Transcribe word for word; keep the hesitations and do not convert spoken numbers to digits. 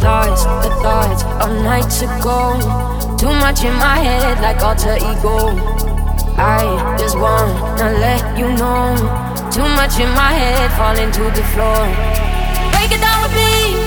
thoughts, the thoughts of nights ago. Too much in my head like alter ego. I just wanna let you know. Too much in my head falling to the floor. Break it down with me.